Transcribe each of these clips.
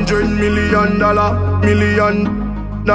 $100 million, $1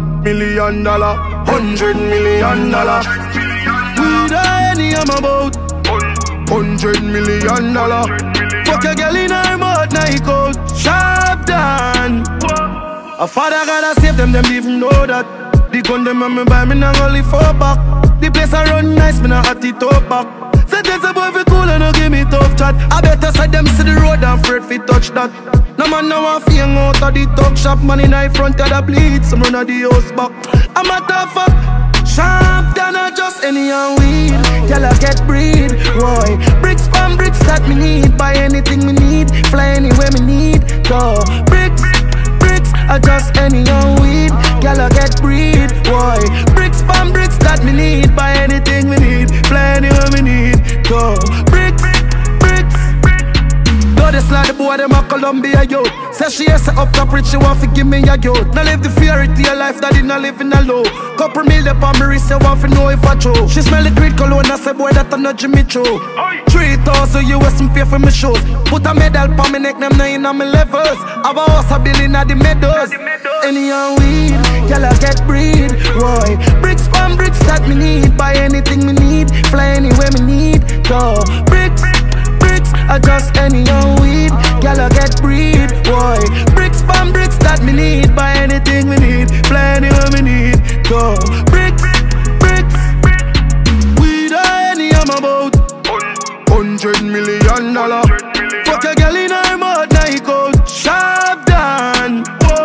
million. We die any I'm about $100 million. Fuck a girl in her mouth, night out, sharp down. A father gotta save them even know that. The gun them and me buy me not only for back. The place I run nice, me not at it up back. Sentence a boy fi cool and no give me tough chat. I better side them see the road and afraid fi touch that. No man now want fi hang out of the talk shop. Man in the front of the bleed, some run of the house back. I'm a tough fuck, sharp than a just any and weed. Y'all get breed, boy. Bricks from bricks that me need. Buy anything me need, fly anywhere me need. Go bricks, bricks, I just any and weed. Y'all get breed, boy. Bricks from bricks that me need. Buy anything me need, fly anywhere me need. Go bricks, bricks. Though this like the boy them a Columbia youth. Say she has set up top rich, she want to give me a youth. Now live the fairy tale life that did not live in a low. Couple meal up on me wrist, you want to know if I true. She smell the great cologne, I say boy that I'm not Jimmy Choo. 3,000 US and pay for me shoes. Put a medal pa me neck, them nine on me levels. Have a house a billion at the meadows. Any and weed, y'all get breed, boy. Bricks from bricks that me need. Buy anything me need, fly anywhere me need. Go bricks, bricks, I just any and weed. Y'all get breed, boy. Bricks from bricks that me need. Buy anything me need, fly anywhere me need. Go bricks, bricks. Weed any I'm about $100 million. Fuck a girl in her mouth, night out, sharp down.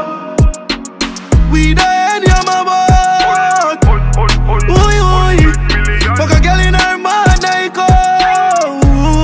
Weed any I'm about fuck a girl in her mouth, night out.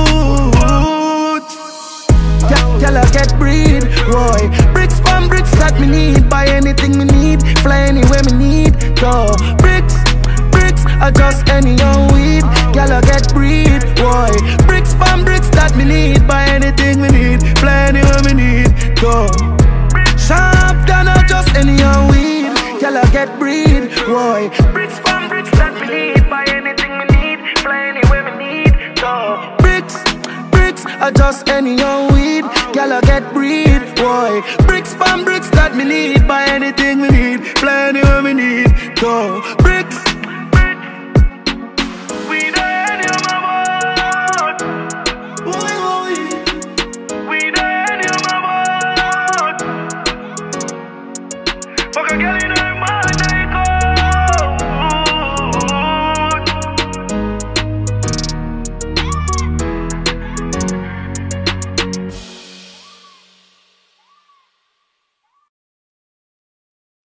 Y'all get breed, boy. Bricks from bricks that me need. Buy anything me need, fly anywhere me need. Go bricks, bricks, I just any and weed. Y'all get breed, boy. Bricks from bricks that me need. Buy anything me need, fly anywhere me need. Go sharp than I just any and weed. Y'all get breed, boy. Bricks from bricks that me need. Buy anything me need, fly anywhere me need. Go bricks, bricks, I just any and weed. Y'all get breed, boy. Bricks from bricks that me need. Buy anything me need, fly anywhere me need. Go bricks.